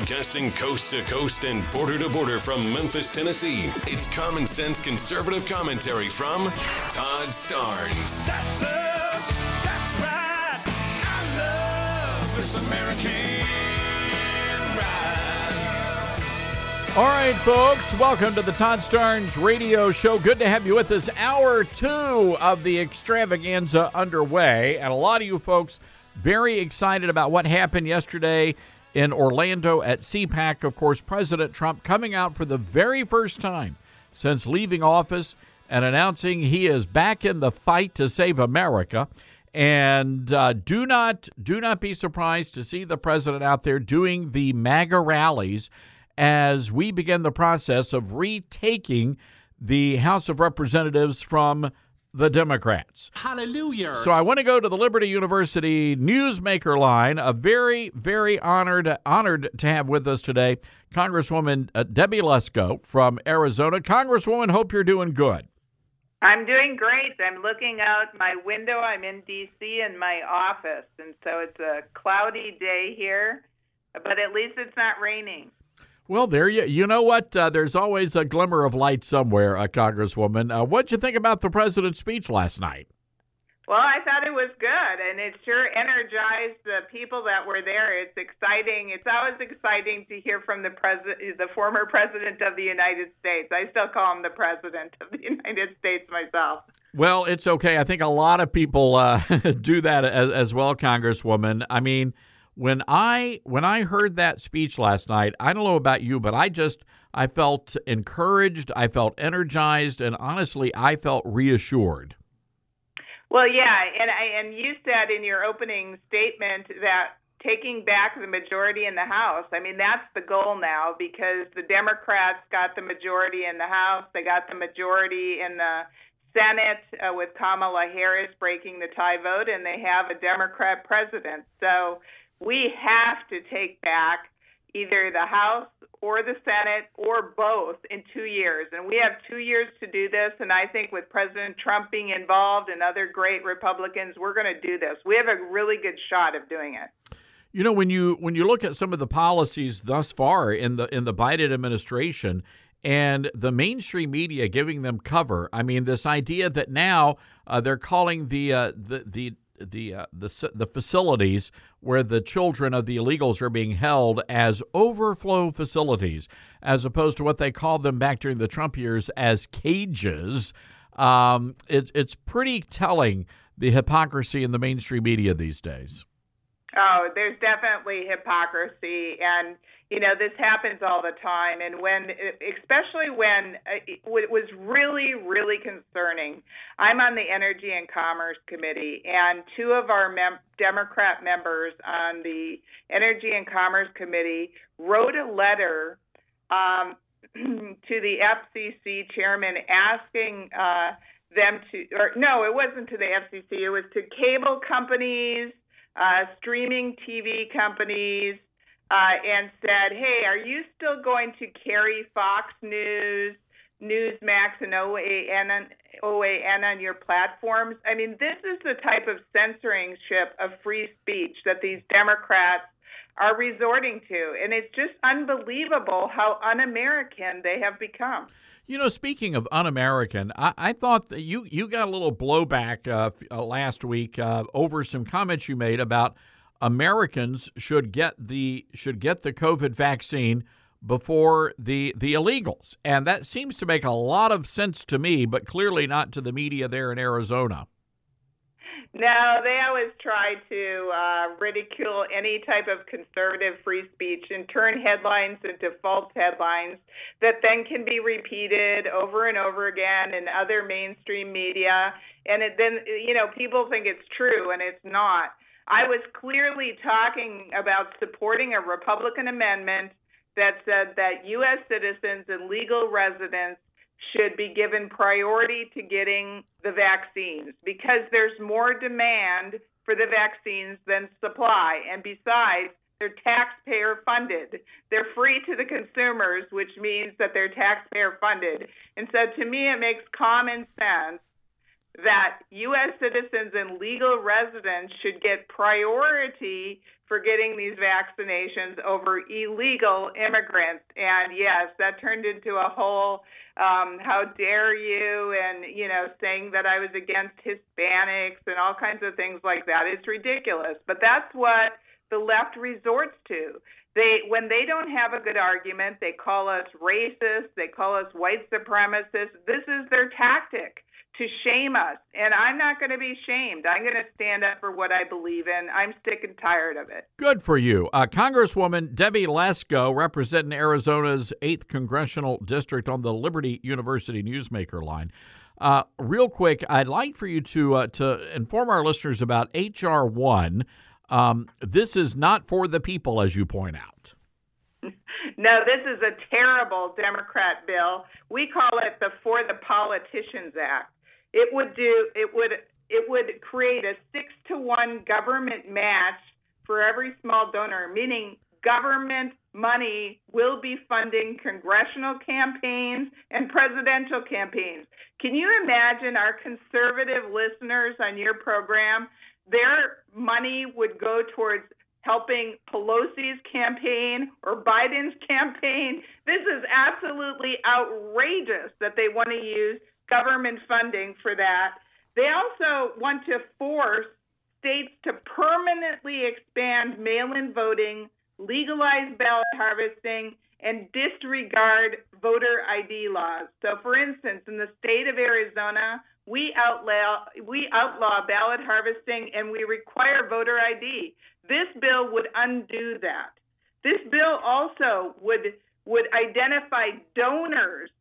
Broadcasting coast to coast and border to border from Memphis, Tennessee. It's common sense conservative commentary from Todd Starnes. That's us. That's right. I love this American ride. All right, folks, welcome to the Todd Starnes Radio Show. Good to have you with us. Hour 2 of the extravaganza underway. And a lot of you folks very excited about what happened yesterday in Orlando at CPAC. Of course, President Trump coming out for the very first time since leaving office and announcing he is back in the fight to save America. And do not be surprised to see the president out there doing the MAGA rallies as we begin the process of retaking the House of Representatives from the Democrats. Hallelujah. So I want to go to the Liberty University Newsmaker line. A very, very honored to have with us today Congresswoman Debbie Lesko from Arizona. Congresswoman, hope you're doing good. I'm doing great. I'm looking out my window. I'm in D.C. in my office, and so it's a cloudy day here, but at least it's not raining. Well, there you know what? There's always a glimmer of light somewhere, Congresswoman. What'd you think about the president's speech last night? Well, I thought it was good, and it sure energized the people that were there. It's exciting. It's always exciting to hear from the former president of the United States. I still call him the president of the United States myself. Well, it's okay. I think a lot of people do that as well, Congresswoman. I mean, When I heard that speech last night, I don't know about you, but I felt encouraged, I felt energized, and honestly, I felt reassured. Well, yeah, and you said in your opening statement that taking back the majority in the House, I mean, that's the goal now because the Democrats got the majority in the House, they got the majority in the Senate with Kamala Harris breaking the tie vote, and they have a Democrat president. So we have to take back either the House or the Senate or both in 2 years. And we have 2 years to do this. And I think with President Trump being involved and other great Republicans, we're going to do this. We have a really good shot of doing it. You know, when you look at some of the policies thus far in the Biden administration and the mainstream media giving them cover, I mean, this idea that now they're calling the facilities where the children of the illegals are being held as overflow facilities, as opposed to what they called them back during the Trump years as cages. It's pretty telling, the hypocrisy in the mainstream media these days. Oh, there's definitely hypocrisy, and this happens all the time. And especially when it was really, really concerning. I'm on the Energy and Commerce Committee, and two of our Democrat members on the Energy and Commerce Committee wrote a letter to the FCC chairman asking them to, or no, it wasn't to the FCC, it was to cable companies, streaming TV companies, and said, hey, are you still going to carry Fox News, Newsmax, and OAN on your platforms? I mean, this is the type of censorship of free speech that these Democrats are resorting to. And it's just unbelievable how un-American they have become. You know, speaking of un-American, I thought that you got a little blowback last week over some comments you made about Americans should get the COVID vaccine before the illegals. And that seems to make a lot of sense to me, but clearly not to the media there in Arizona. No, they always try to ridicule any type of conservative free speech and turn headlines into false headlines that then can be repeated over and over again in other mainstream media. And then people think it's true, and it's not. I was clearly talking about supporting a Republican amendment that said that U.S. citizens and legal residents should be given priority to getting the vaccines because there's more demand for the vaccines than supply. And besides, they're taxpayer funded. They're free to the consumers, which means that they're taxpayer funded. And so to me, it makes common sense that U.S. citizens and legal residents should get priority for getting these vaccinations over illegal immigrants. And yes, that turned into a whole how dare you, and, saying that I was against Hispanics and all kinds of things like that. It's ridiculous. But that's what the left resorts to. When they don't have a good argument, they call us racist, they call us white supremacists. This is their tactic, to shame us. And I'm not going to be shamed. I'm going to stand up for what I believe in. I'm sick and tired of it. Good for you. Congresswoman Debbie Lesko, representing Arizona's 8th Congressional District on the Liberty University Newsmaker line. Real quick, I'd like for you to inform our listeners about H.R. 1. This is not for the people, as you point out. No, this is a terrible Democrat bill. We call it the For the Politicians Act. It would create a 6-to-1 government match for every small donor, meaning government money will be funding congressional campaigns and presidential campaigns. Can you imagine our conservative listeners on your program? Their money would go towards helping Pelosi's campaign or Biden's campaign. This is absolutely outrageous that they want to use government funding for that. They also want to force states to permanently expand mail-in voting, legalize ballot harvesting, and disregard voter ID laws. So, for instance, in the state of Arizona, we outlaw ballot harvesting and we require voter ID. This bill would undo that. This bill also would identify donors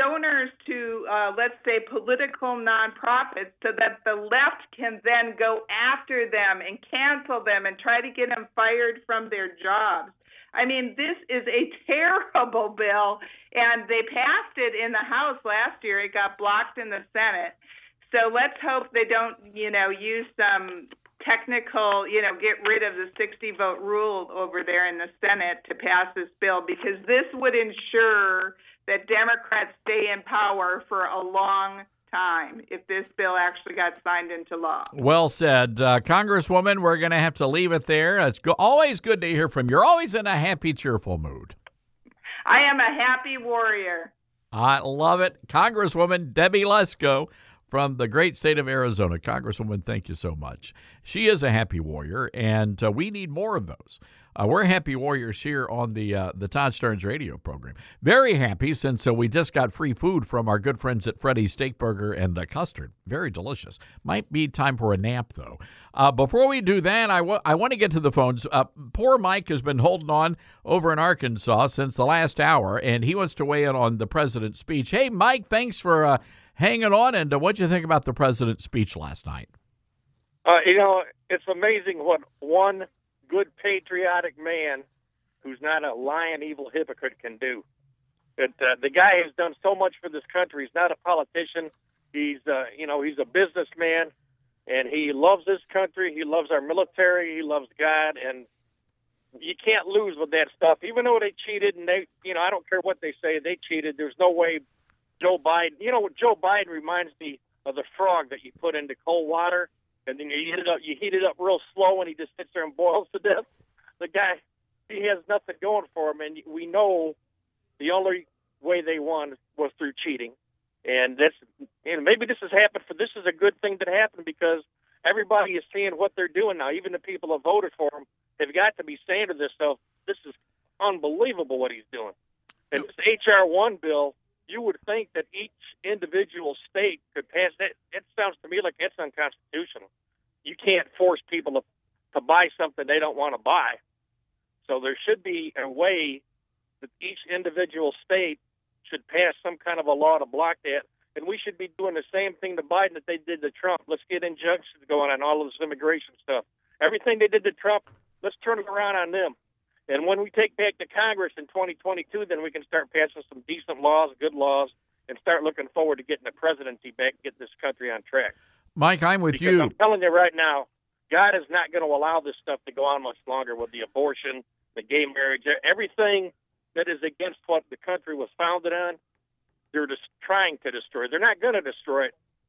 to, let's say, political nonprofits, so that the left can then go after them and cancel them and try to get them fired from their jobs. I mean, this is a terrible bill, and they passed it in the House last year. It got blocked in the Senate. So let's hope they don't, use some technical, get rid of the 60-vote rule over there in the Senate to pass this bill, because this would ensure that Democrats stay in power for a long time if this bill actually got signed into law. Well said. Congresswoman, we're going to have to leave it there. It's always good to hear from you. You're always in a happy, cheerful mood. I am a happy warrior. I love it. Congresswoman Debbie Lesko from the great state of Arizona. Congresswoman, thank you so much. She is a happy warrior, and we need more of those. We're happy warriors here on the Todd Starnes radio program. Very happy since we just got free food from our good friends at Freddy's Steakburger and Custard. Very delicious. Might be time for a nap, though. Before we do that, I want to get to the phones. Poor Mike has been holding on over in Arkansas since the last hour, and he wants to weigh in on the president's speech. Hey, Mike, thanks for hanging on, and what'd you think about the president's speech last night? It's amazing what one good patriotic man who's not a lying, evil hypocrite can do. The guy has done so much for this country. He's not a politician. He's a businessman, and he loves this country. He loves our military. He loves God, and you can't lose with that stuff. Even though they cheated, and I don't care what they say, they cheated. There's no way Joe Biden. Joe Biden reminds me of the frog that you put into cold water, and then you heat it up real slow, and he just sits there and boils to death. The guy, he has nothing going for him, and we know the only way they won was through cheating. And maybe this has happened. This is a good thing that happened, because everybody is seeing what they're doing now. Even the people who voted for him have got to be saying to themselves, "This is unbelievable what he's doing." And this H.R. 1 bill, you would think that each individual state could pass that. It sounds to me like it's unconstitutional. You can't force people to buy something they don't want to buy. So there should be a way that each individual state should pass some kind of a law to block that. And we should be doing the same thing to Biden that they did to Trump. Let's get injunctions going on all of this immigration stuff. Everything they did to Trump, let's turn it around on them. And when we take back to Congress in 2022, then we can start passing some decent laws, good laws, and start looking forward to getting the presidency back and getting this country on track. Mike, I'm with you. I'm telling you right now, God is not going to allow this stuff to go on much longer with the abortion, the gay marriage, everything that is against what the country was founded on. They're just trying to destroy it. They're not going to destroy it.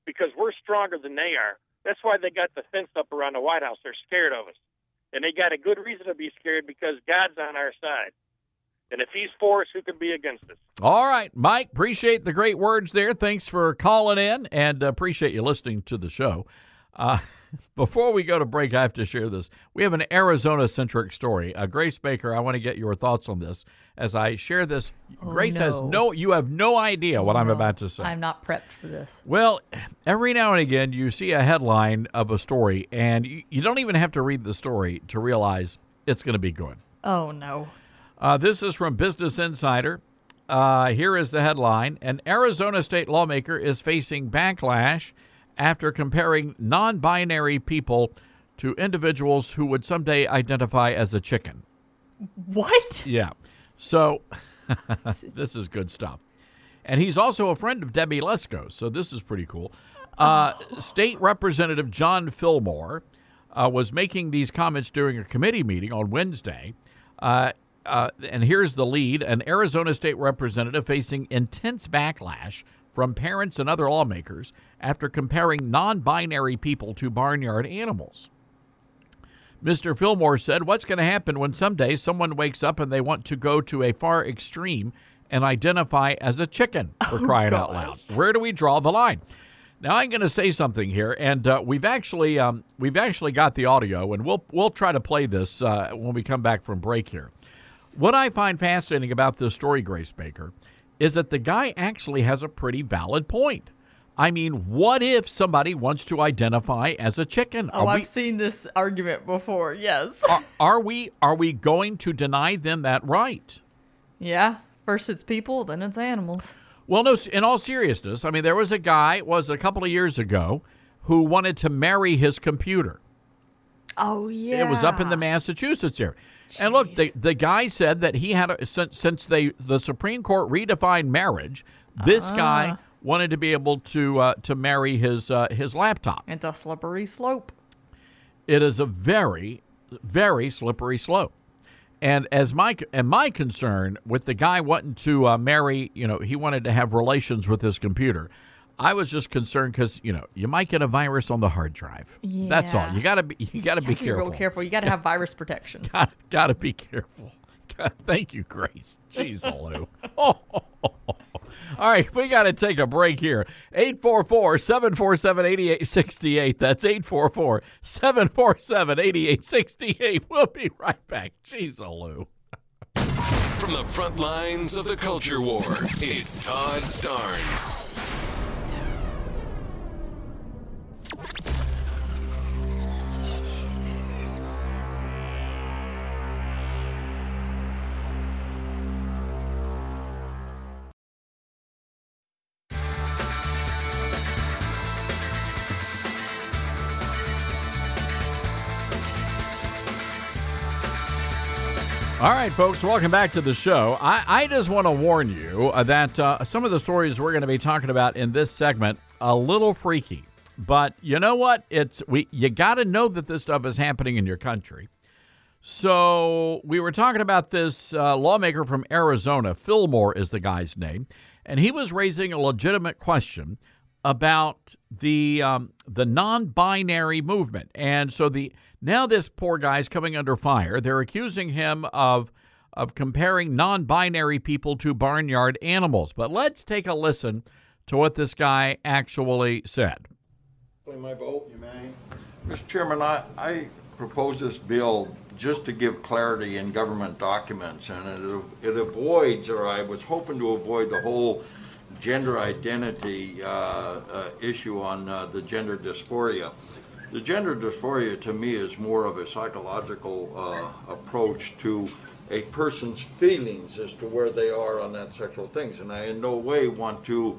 because we're stronger than they are. That's why they got the fence up around the White House. They're scared of us. And they got a good reason to be scared because God's on our side. And if he's for us, who can be against us? All right, Mike, appreciate the great words there. Thanks for calling in, and appreciate you listening to the show. Before we go to break, I have to share this. We have an Arizona-centric story. Grace Baker, I want to get your thoughts on this. As I share this, Grace you have no idea what I'm about to say. I'm not prepped for this. Well, every now and again, you see a headline of a story, and you don't even have to read the story to realize it's going to be good. Oh, no. This is from Business Insider. Here is the headline. An Arizona state lawmaker is facing backlash after comparing non-binary people to individuals who would someday identify as a chicken. What? Yeah. So this is good stuff. And he's also a friend of Debbie Lesko, so this is pretty cool. State Representative John Fillmore was making these comments during a committee meeting on Wednesday. And here's the lead. An Arizona state representative facing intense backlash from parents and other lawmakers after comparing non-binary people to barnyard animals. Mr. Fillmore said, what's going to happen when someday someone wakes up and they want to go to a far extreme and identify as a chicken, for crying out loud? Where do we draw the line? Now, I'm going to say something here, and we've actually got the audio, and we'll try to play this when we come back from break here. What I find fascinating about this story, Grace Baker, is that the guy actually has a pretty valid point. I mean, what if somebody wants to identify as a chicken? I've seen this argument before, yes. Are we going to deny them that right? Yeah. First it's people, then it's animals. Well, no, in all seriousness, I mean, there was a guy, a couple of years ago, who wanted to marry his computer. Oh, yeah. It was up in the Massachusetts area. Jeez. And look, the guy said that he had, since the Supreme Court redefined marriage, this guy wanted to be able to marry his laptop. It's a slippery slope. It is a very, very slippery slope. And my concern with the guy wanting to marry, he wanted to have relations with his computer. I was just concerned because you might get a virus on the hard drive. Yeah. That's all. You gotta be careful. Real careful. You gotta have virus protection. Gotta be careful. Thank you, Grace. Jeez, Lou. All right, we got to take a break here. 844-747-8868. That's 844-747-8868. We'll be right back. Jeez, Lou. From the front lines of the culture war, it's Todd Starnes. All right, folks, welcome back to the show. I just want to warn you that some of the stories we're going to be talking about in this segment a little freaky. But you know what? You got to know that this stuff is happening in your country. So we were talking about this lawmaker from Arizona. Fillmore is the guy's name. And he was raising a legitimate question about the non-binary movement. And so now this poor guy's coming under fire. They're accusing him of comparing non-binary people to barnyard animals. But let's take a listen to what this guy actually said. My vote, you may. Mr. Chairman, I propose this bill just to give clarity in government documents, and it avoids, or I was hoping to avoid, the whole gender identity issue on the gender dysphoria. The gender dysphoria to me is more of a psychological approach to a person's feelings as to where they are on that sexual things, and I in no way want to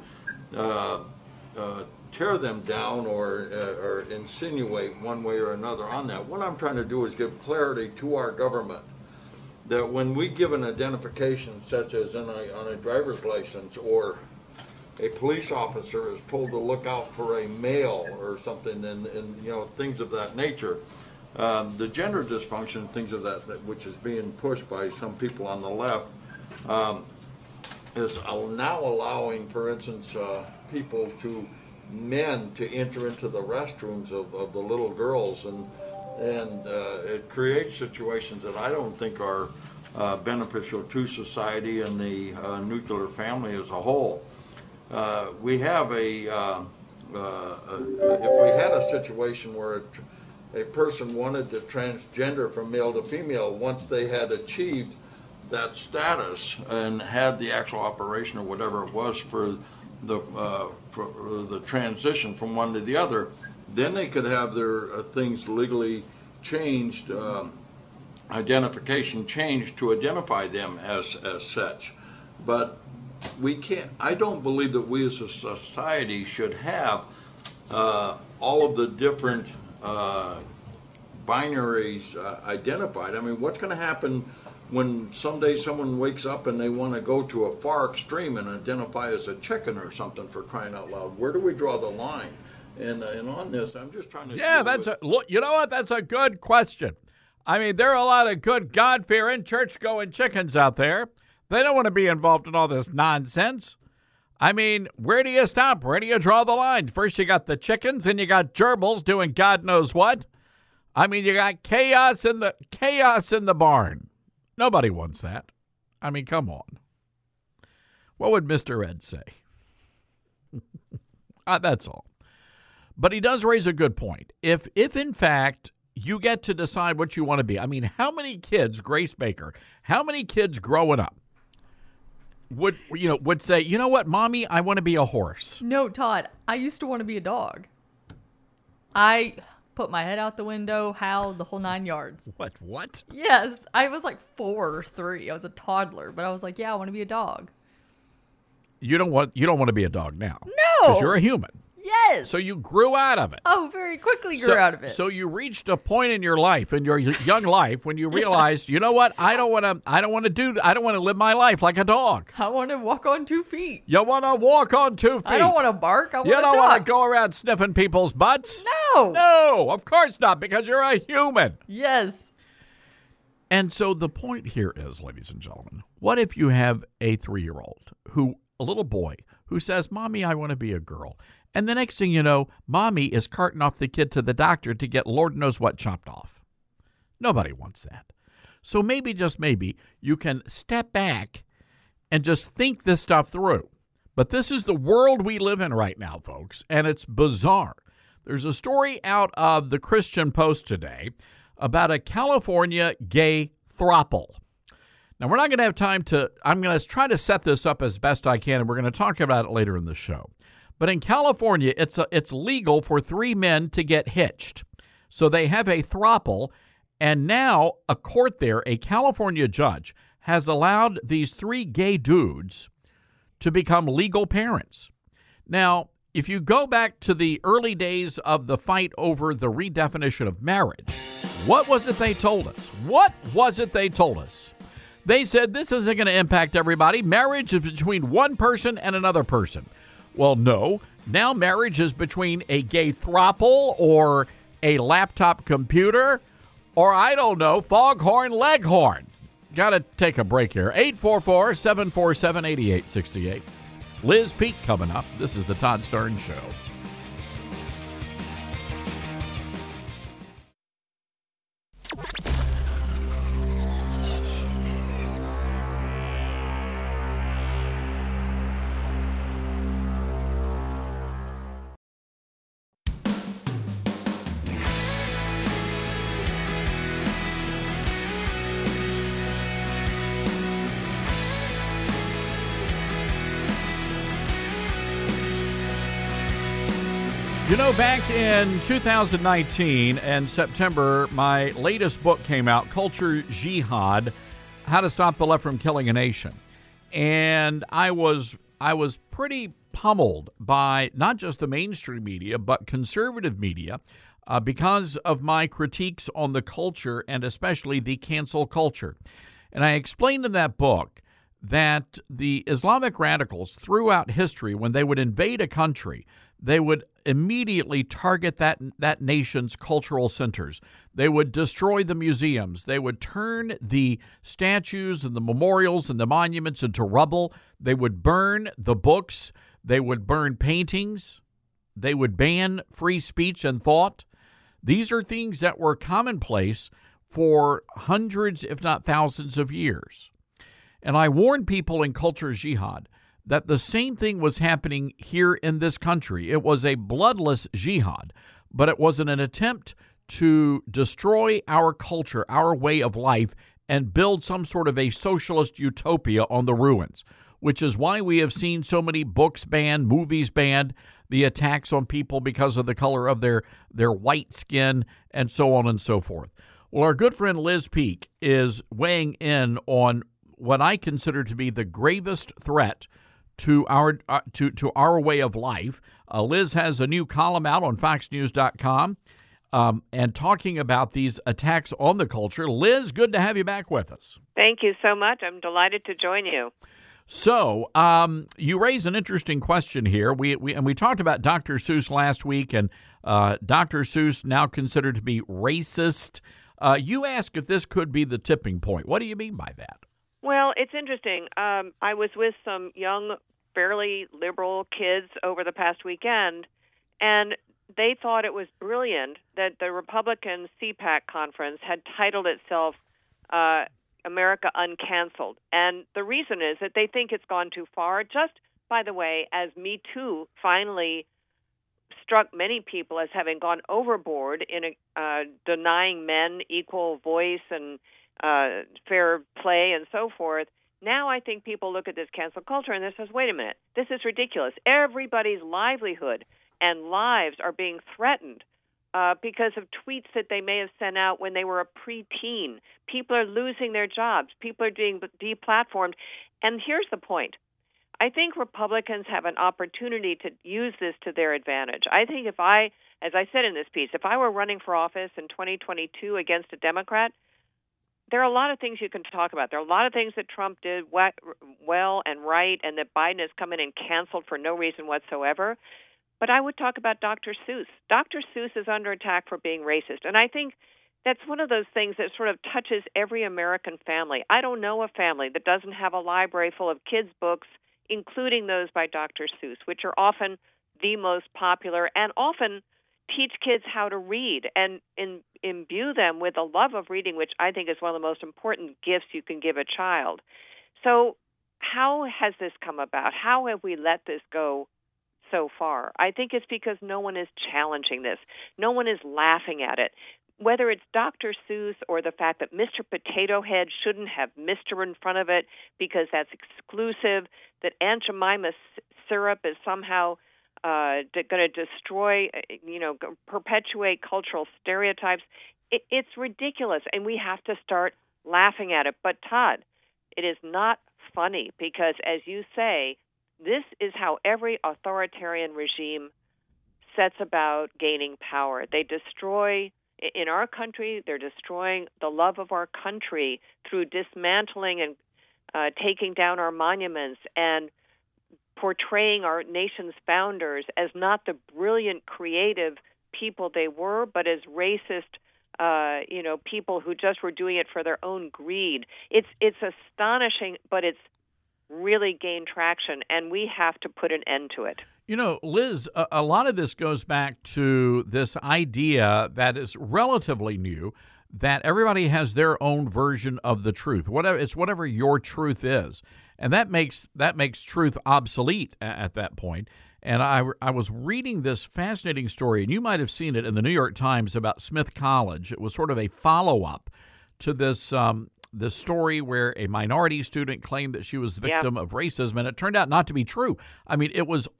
tear them down or insinuate one way or another on that. What I'm trying to do is give clarity to our government that when we give an identification such as on a driver's license, or a police officer is told to look out for a male or something, and things of that nature, the gender dysfunction, things of that which is being pushed by some people on the left, is now allowing, for instance, people to men to enter into the restrooms of the little girls, and it creates situations that I don't think are beneficial to society and the nuclear family as a whole. We have if we had a situation where a person wanted to transgender from male to female, once they had achieved that status and had the actual operation or whatever it was for the transition from one to the other, then they could have their things legally changed, identification changed to identify them as such. But we can't, I don't believe that we as a society should have all of the different binaries identified. I mean, what's going to happen when someday someone wakes up and they want to go to a far extreme and identify as a chicken or something, for crying out loud? Where do we draw the line? And on this, I'm just trying to... Yeah, look, you know what? That's a good question. I mean, there are a lot of good God-fearing, church-going chickens out there. They don't want to be involved in all this nonsense. I mean, where do you stop? Where do you draw the line? First you got the chickens, and you got gerbils doing God knows what. I mean, you got chaos in the barn. Nobody wants that. I mean, come on. What would Mr. Ed say? That's all. But he does raise a good point. If in fact you get to decide what you want to be, I mean, how many kids, Grace Baker, how many kids growing up would say, you know what, Mommy, I want to be a horse? No, Todd, I used to want to be a dog. I put my head out the window, howled, the whole 9 yards. What? Yes, I was like 4 or 3. I was a toddler, but I was like, yeah, I want to be a dog. You don't want to be a dog now. No. Because you're a human. Yes. So you grew out of it. Oh, very quickly grew out of it. So you reached a point in your life, in your young life, when you realized, you know what? I don't want to live my life like a dog. I want to walk on 2 feet. You want to walk on 2 feet. I don't want to bark. I want to You don't talk. want to go around sniffing people's butts. No. No, of course not, because you're a human. Yes. And so the point here is, ladies and gentlemen, what if you have a 3-year-old a little boy who says, Mommy, I want to be a girl. And the next thing you know, Mommy is carting off the kid to the doctor to get Lord knows what chopped off. Nobody wants that. So maybe, just maybe, you can step back and just think this stuff through. But this is the world we live in right now, folks, and it's bizarre. There's a story out of the Christian Post today about a California gay throuple. Now, we're not going to have time I'm going to try to set this up as best I can, and we're going to talk about it later in the show. But in California, it's legal for 3 men to get hitched. So they have a throuple, and now a court there, a California judge, has allowed these 3 gay dudes to become legal parents. Now, if you go back to the early days of the fight over the redefinition of marriage, what was it they told us? They said this isn't going to impact everybody. Marriage is between one person and another person. Well, no. Now marriage is between a gay throuple or a laptop computer or, I don't know, foghorn leghorn. Got to take a break here. 844-747-8868. Liz Peek coming up. This is the Todd Starnes Show. You know, back in 2019 and September, my latest book came out, Culture Jihad, How to Stop the Left from Killing a Nation. And I was pretty pummeled by not just the mainstream media, but conservative media because of my critiques on the culture and especially the cancel culture. And I explained in that book that the Islamic radicals throughout history, when they would invade a country, they would immediately target that nation's cultural centers. They would destroy the museums. They would turn the statues and the memorials and the monuments into rubble. They would burn the books. They would burn paintings. they would ban free speech and thought. These are things that were commonplace for hundreds, if not thousands of years. And I warned people in Culture Jihad that the same thing was happening here in this country. It was a bloodless jihad, but it was an attempt to destroy our culture, our way of life, and build some sort of a socialist utopia on the ruins, which is why we have seen so many books banned, movies banned, the attacks on people because of the color of their white skin, and so on and so forth. Well, our good friend Liz Peek is weighing in on what I consider to be the gravest threat to our way of life. Liz has a new column out on FoxNews.com and talking about these attacks on the culture. Liz, good to have you back with us. Thank you so much. I'm delighted to join you. So you raise an interesting question here. We talked about Dr. Seuss last week, and Dr. Seuss now considered to be racist. You ask if this could be the tipping point. What do you mean by that? Well, it's interesting. I was with some young, fairly liberal kids over the past weekend, and they thought it was brilliant that the Republican CPAC conference had titled itself America Uncanceled. And the reason is that they think it's gone too far. Just, by the way, as Me Too finally struck many people as having gone overboard in denying men equal voice and fair play and so forth. Now I think people look at this cancel culture and they says, wait a minute, this is ridiculous. Everybody's livelihood and lives are being threatened because of tweets that they may have sent out when they were a preteen. People are losing their jobs. People are being deplatformed. And here's the point. I think Republicans have an opportunity to use this to their advantage. I think if I, as I said in this piece, if I were running for office in 2022 against a Democrat, there are a lot of things you can talk about. There are a lot of things that Trump did well and right, and that Biden has come in and canceled for no reason whatsoever. But I would talk about Dr. Seuss. Dr. Seuss is under attack for being racist. And I think that's one of those things that sort of touches every American family. I don't know a family that doesn't have a library full of kids' books, including those by Dr. Seuss, which are often the most popular and often teach kids how to read and imbue them with a love of reading, which I think is one of the most important gifts you can give a child. So how has this come about? How have we let this go so far? I think it's because no one is challenging this. No one is laughing at it. Whether it's Dr. Seuss or the fact that Mr. Potato Head shouldn't have Mr. in front of it because that's exclusive, that Aunt Jemima's syrup is somehow going to destroy, perpetuate cultural stereotypes. It's ridiculous, and we have to start laughing at it. But, Todd, it is not funny because, as you say, this is how every authoritarian regime sets about gaining power. They destroy, in our country, they're destroying the love of our country through dismantling and taking down our monuments and portraying our nation's founders as not the brilliant, creative people they were, but as racist, people who just were doing it for their own greed. It's astonishing, but it's really gained traction, and we have to put an end to it. You know, Liz, a lot of this goes back to this idea that is relatively new, that everybody has their own version of the truth. Whatever your truth is. And that makes truth obsolete at that point. And I was reading this fascinating story, and you might have seen it in the New York Times about Smith College. It was sort of a follow-up to this story where a minority student claimed that she was the victim of racism, and it turned out not to be true. I mean, it was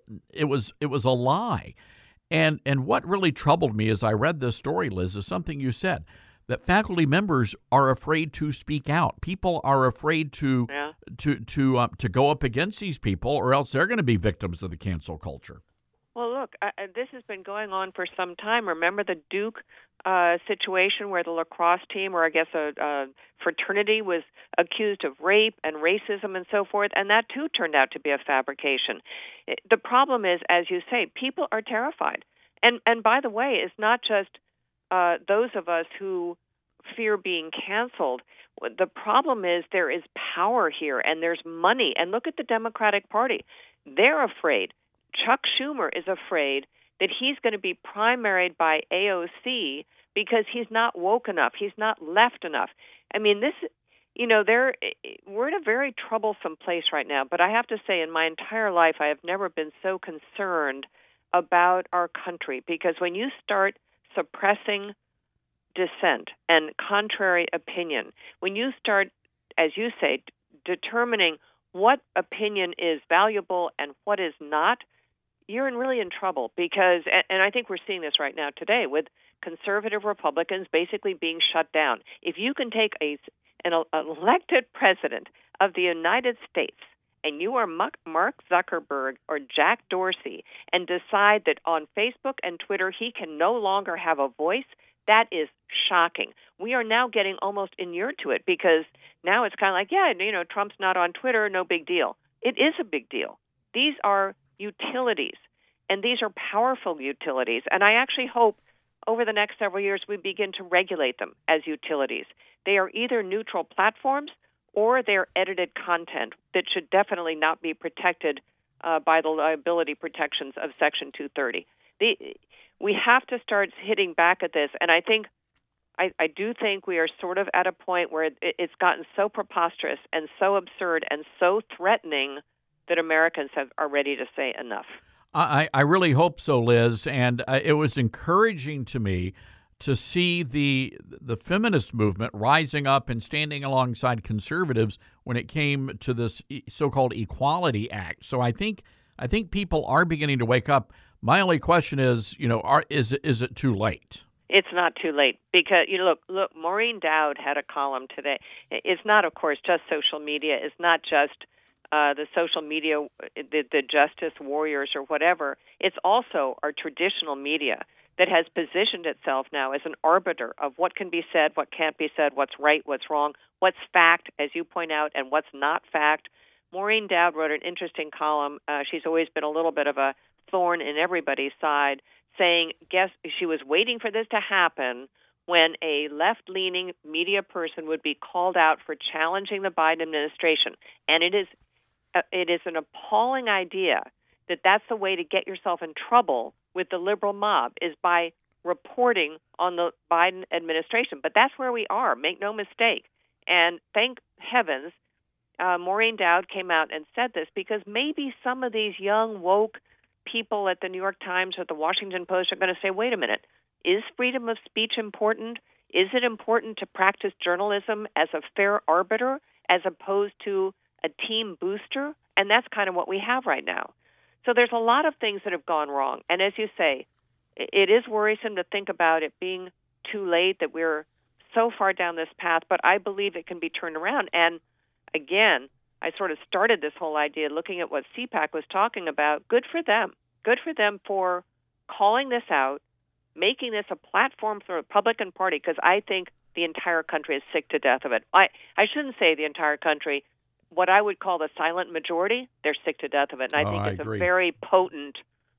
a lie. And what really troubled me as I read this story, Liz, is something you said, that faculty members are afraid to speak out. People are afraid to go up against these people, or else they're going to be victims of the cancel culture. Well, look, this has been going on for some time. Remember the Duke situation where the lacrosse team, or I guess a fraternity, was accused of rape and racism and so forth, and that too turned out to be a fabrication. The problem is, as you say, people are terrified. And by the way, it's not just those of us who fear being canceled. The problem is there is power here and there's money. And look at the Democratic Party. They're afraid. Chuck Schumer is afraid that he's going to be primaried by AOC because he's not woke enough. He's not left enough. I mean, this, we're in a very troublesome place right now. But I have to say, in my entire life, I have never been so concerned about our country, because when you start suppressing dissent and contrary opinion, when you start, as you say, determining what opinion is valuable and what is not, you're really in trouble. Because, and I think we're seeing this right now today with conservative Republicans basically being shut down. If you can take an elected president of the United States and you are Mark Zuckerberg or Jack Dorsey and decide that on Facebook and Twitter he can no longer have a voice, that is shocking. We are now getting almost inured to it, because now it's kind of like, Trump's not on Twitter, no big deal. It is a big deal. These are utilities, and these are powerful utilities. And I actually hope over the next several years we begin to regulate them as utilities. They are either neutral platforms or they're edited content that should definitely not be protected by the liability protections of Section 230. We have to start hitting back at this, and I do think we are sort of at a point where it's gotten so preposterous and so absurd and so threatening that Americans are ready to say enough. I really hope so, Liz, and it was encouraging to me to see the feminist movement rising up and standing alongside conservatives when it came to this so-called Equality Act. So I think people are beginning to wake up. My only question is, is it too late? It's not too late, because look, Maureen Dowd had a column today. It's not, of course, just social media. It's not just the social media, the justice warriors or whatever. It's also our traditional media that has positioned itself now as an arbiter of what can be said, what can't be said, what's right, what's wrong, what's fact, as you point out, and what's not fact. Maureen Dowd wrote an interesting column. She's always been a little bit of a thorn in everybody's side, saying, she was waiting for this to happen when a left-leaning media person would be called out for challenging the Biden administration. And it is an appalling idea that that's the way to get yourself in trouble with the liberal mob, is by reporting on the Biden administration. But that's where we are, make no mistake. And thank heavens Maureen Dowd came out and said this, because maybe some of these young, woke people at the New York Times or the Washington Post are going to say, wait a minute, is freedom of speech important? Is it important to practice journalism as a fair arbiter as opposed to a team booster? And that's kind of what we have right now. So there's a lot of things that have gone wrong. And as you say, it is worrisome to think about it being too late, that we're so far down this path, but I believe it can be turned around. And again, I sort of started this whole idea looking at what CPAC was talking about. Good for them. Good for them for calling this out, making this a platform for the Republican Party, because I think the entire country is sick to death of it. I shouldn't say the entire country. What I would call the silent majority, they're sick to death of it. And I think it's a very potent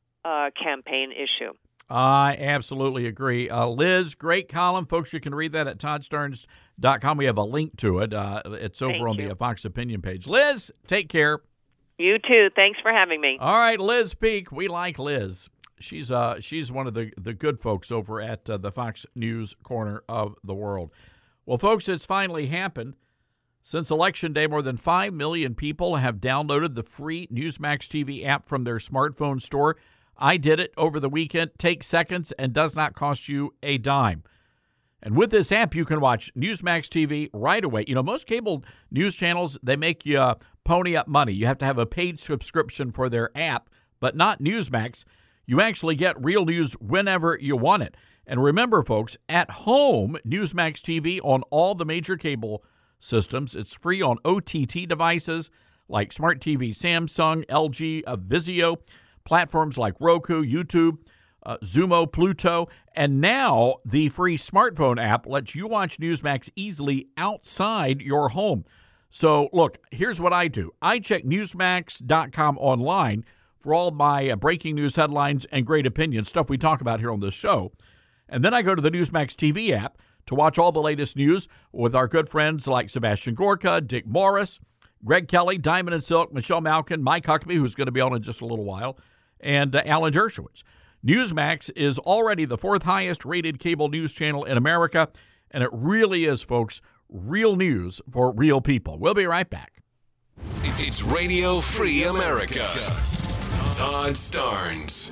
campaign issue. I absolutely agree. Liz, great column. Folks, you can read that at ToddStarnes.com. We have a link to it. It's over on the Fox Opinion page. Liz, take care. You too. Thanks for having me. All right, Liz Peek. We like Liz. She's one of the good folks over at the Fox News corner of the world. Well, folks, it's finally happened. Since Election Day, more than 5 million people have downloaded the free Newsmax TV app from their smartphone store. I did it over the weekend. Takes seconds and does not cost you a dime. And with this app, you can watch Newsmax TV right away. Most cable news channels, they make you pony up money. You have to have a paid subscription for their app, but not Newsmax. You actually get real news whenever you want it. And remember, folks, at home, Newsmax TV on all the major cable systems. It's free on OTT devices like Smart TV, Samsung, LG, Vizio, platforms like Roku, YouTube, Zumo, Pluto, and now the free smartphone app lets you watch Newsmax easily outside your home. So, look, here's what I do. I check Newsmax.com online for all my breaking news headlines and great opinions, stuff we talk about here on this show. And then I go to the Newsmax TV app to watch all the latest news with our good friends like Sebastian Gorka, Dick Morris, Greg Kelly, Diamond and Silk, Michelle Malkin, Mike Huckabee, who's going to be on in just a little while, and Alan Dershowitz. Newsmax is already the 4th highest rated cable news channel in America, and it really is, folks, real news for real people. We'll be right back. It's Radio Free America. Todd Starnes.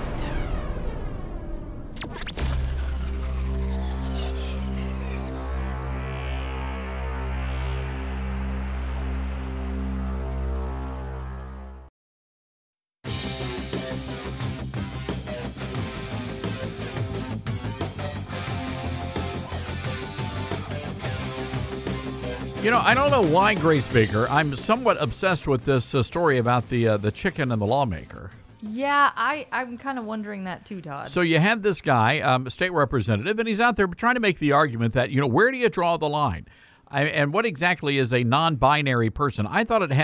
You know, I don't know why, Grace Baker. I'm somewhat obsessed with this story about the chicken and the lawmaker. Yeah, I'm kind of wondering that too, Todd. So you had this guy, state representative, and he's out there trying to make the argument that, where do you draw the line? And what exactly is a non-binary person? I thought it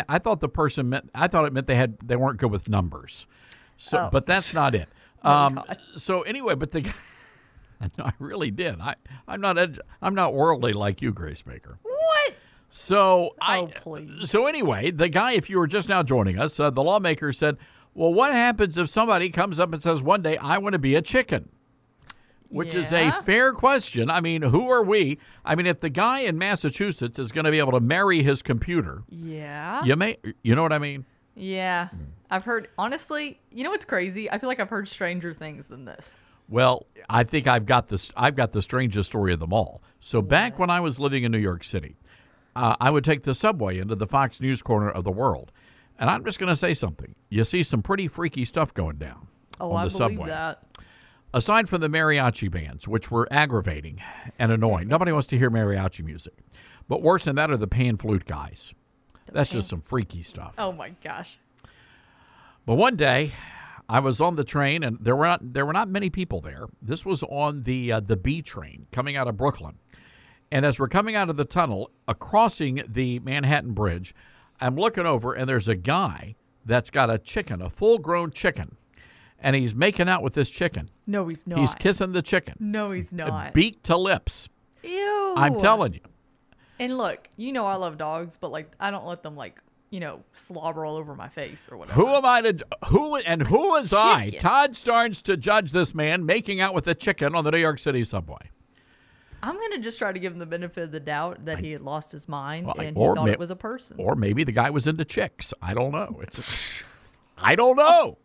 meant they weren't good with numbers. So, but that's not it. So anyway, but the guy, no, I really did. I'm not worldly like you, Grace Baker. What? So please. So anyway, the guy, if you were just now joining us, the lawmaker said, well, what happens if somebody comes up and says one day, I want to be a chicken? Which is a fair question. I mean, who are we? I mean, if the guy in Massachusetts is going to be able to marry his computer, you know what I mean? Yeah. I've heard, honestly, you know what's crazy? I feel like I've heard stranger things than this. Well, I think I've got the strangest story of them all. So back when I was living in New York City, I would take the subway into the Fox News corner of the world. And I'm just going to say something. You see some pretty freaky stuff going down on the subway. Believe that. Aside from the mariachi bands, which were aggravating and annoying. Nobody wants to hear mariachi music. But worse than that are the pan flute guys. That's just some freaky stuff. Oh, my gosh. But one day, I was on the train, and there were not many people there. This was on the B train coming out of Brooklyn. And as we're coming out of the tunnel, crossing the Manhattan Bridge, I'm looking over, and there's a guy that's got a chicken, a full-grown chicken, and he's making out with this chicken. No, he's not. He's kissing the chicken. No, he's not. Beak to lips. Ew. I'm telling you. And look, I love dogs, but I don't let them slobber all over my face or whatever. Who is I, Todd Starnes, to judge this man making out with a chicken on the New York City subway? I'm going to just try to give him the benefit of the doubt that he had lost his mind and he thought it was a person. Or maybe the guy was into chicks. I don't know. I don't know.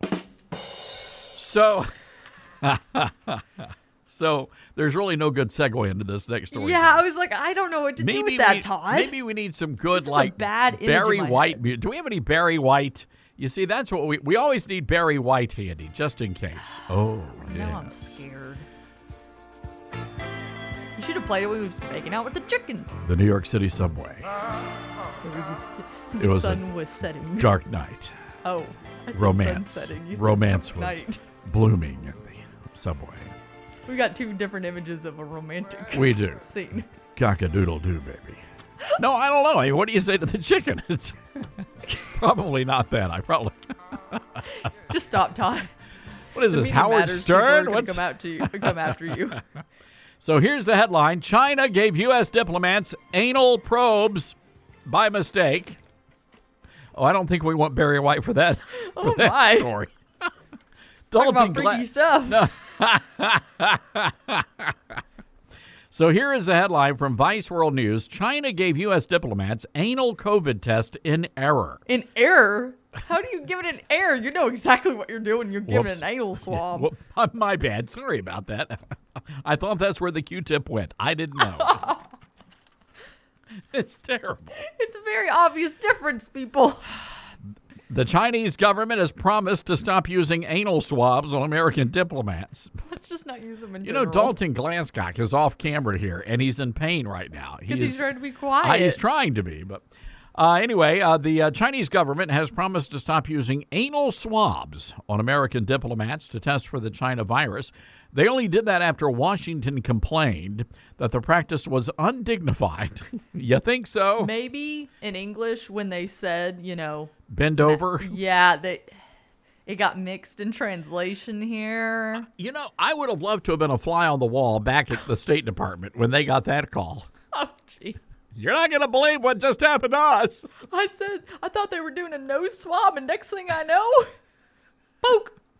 So there's really no good segue into this next story. Yeah, I was like, I don't know what to do with that, Todd. Maybe we need some good, bad Barry White music. Do we have any Barry White? You see, that's what we always need Barry White handy, just in case. Oh, yeah. Now I'm scared. You should have played it when he was making out with the chicken. The New York City subway. The sun was setting. Dark night. Oh, romance. Romance was blooming in the subway. We got two different images of a romantic scene. Cock-a-doodle-doo, baby. No, I don't know. I mean, what do you say to the chicken? It's probably not that. Just stop, Todd. What is this, Howard Stern? What's come after you? So here's the headline. China gave U.S. diplomats anal probes by mistake. Oh, I don't think we want Barry White for that, my story. Talk about freaky stuff. No. So here is the headline from Vice World News. China gave U.S. diplomats anal COVID test in error. In error? How do you give it an error? You know exactly what you're doing. You're giving it an anal swab. My bad. Sorry about that. I thought that's where the Q-tip went. I didn't know. It's terrible. It's a very obvious difference, people. The Chinese government has promised to stop using anal swabs on American diplomats. Let's just not use them in general. Dalton Glasscock is off camera here, and he's in pain right now. Because he's trying to be quiet. He's trying to be, but... Anyway, the Chinese government has promised to stop using anal swabs on American diplomats to test for the China virus. They only did that after Washington complained that the practice was undignified. You think so? Maybe in English when they said, bend over? Yeah, it got mixed in translation here. I would have loved to have been a fly on the wall back at the State Department when they got that call. Oh, gee. You're not going to believe what just happened to us. I thought they were doing a nose swab, and next thing I know, poke.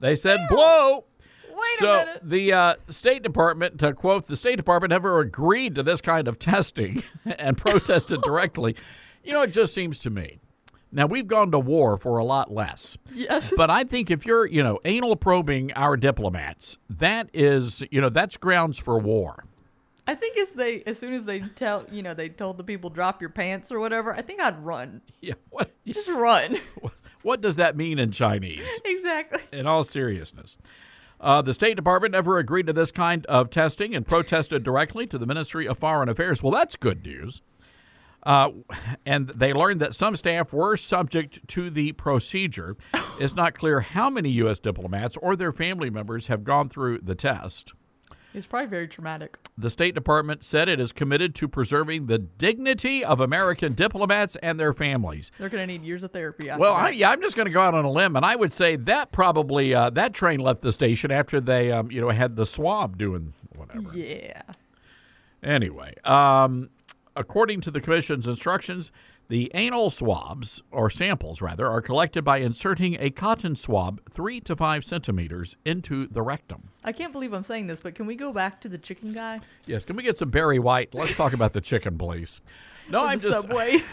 They said blow. Wait a minute. The State Department, to quote, the State Department never agreed to this kind of testing and protested directly. You know, it just seems to me. Now, we've gone to war for a lot less. Yes. But I think if you're, anal probing our diplomats, that is, that's grounds for war. I think as soon as they they told the people drop your pants or whatever, I think I'd run. Yeah. What? Just run. What does that mean in Chinese? Exactly. In all seriousness. The State Department never agreed to this kind of testing and protested directly to the Ministry of Foreign Affairs. Well, that's good news. And they learned that some staff were subject to the procedure. It's not clear how many U.S. diplomats or their family members have gone through the test. It's probably very traumatic. The State Department said it is committed to preserving the dignity of American diplomats and their families. They're going to need years of therapy. After Well, that. I'm just going to go out on a limb, and I would say that probably that train left the station after they, had the swab doing whatever. Yeah. Anyway, according to the Commission's instructions, the anal swabs, or samples rather, are collected by inserting a cotton swab 3 to 5 centimeters into the rectum. I can't believe I'm saying this, but can we go back to the chicken guy? Yes, can we get some Barry White? Let's talk about the chicken, please. No, I'm just Subway.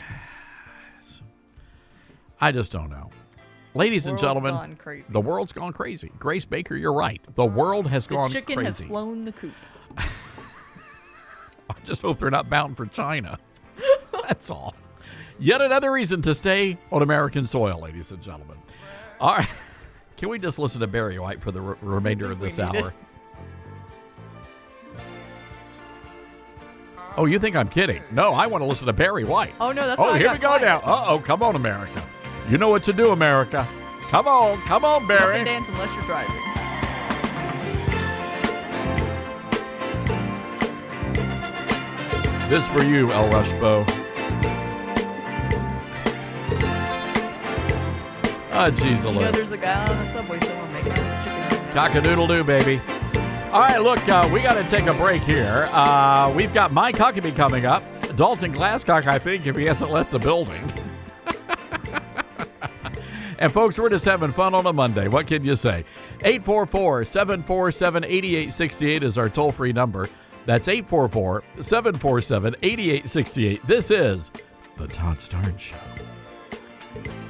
I just don't know. Ladies and gentlemen, gone crazy. The world's gone crazy. Grace Baker, you're right. The world has gone The chicken crazy. has flown the coop. I just hope they're not bound for China. That's all. Yet another reason to stay on American soil, ladies and gentlemen. All right. Can we just listen to Barry White for the remainder of this hour? Oh, you think I'm kidding? No, I want to listen to Barry White. Oh, no, that's Oh, why I here got we go quiet. now. Uh-oh, come on, America. You know what to do, America. Come on, You Barry. can dance unless you're driving. This for you, El Rushbo. Oh, jeez, You know there's a guy on a subway someone making out with chicken. Cock-a-doodle-doo, baby. All right, look, we got to take a break here. We've got Mike Huckabee coming up. Dalton Glasscock, I think, if he hasn't left the building. And, folks, we're just having fun on a Monday. What can you say? 844-747-8868 is our toll-free number. That's 844-747-8868. This is The Todd Starnes Show.